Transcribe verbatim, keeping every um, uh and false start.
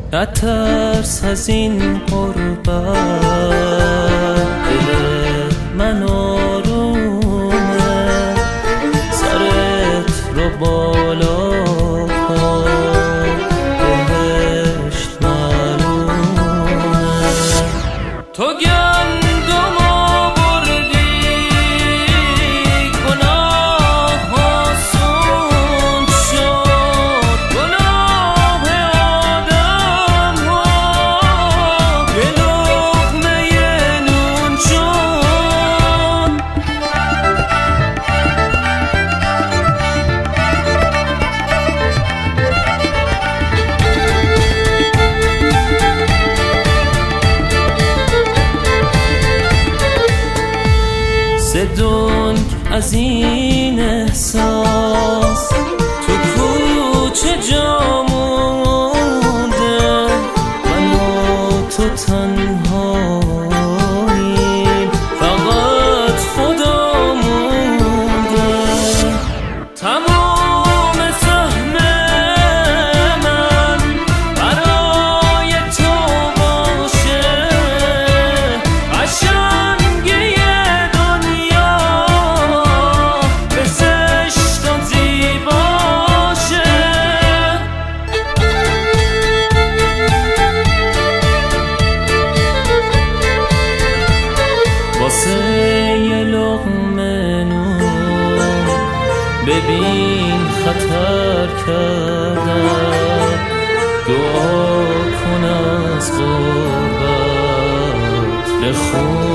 نترس از این غربت، دل من آرومه، سرت رو بالا کن، بهشت معلومه. تو گندم آوردی گناه آسون شد، گناه آدم ها به لقمه نون شد. زدونگ از این احساس تو کوچه جا مونده، من و تو تنهاییم، فقط خدا مونده. تمام سهم من برای تو باشه، قشنگی واسه یه لقمه نون ببین خطر کردم، دعا کن از غربت بخون.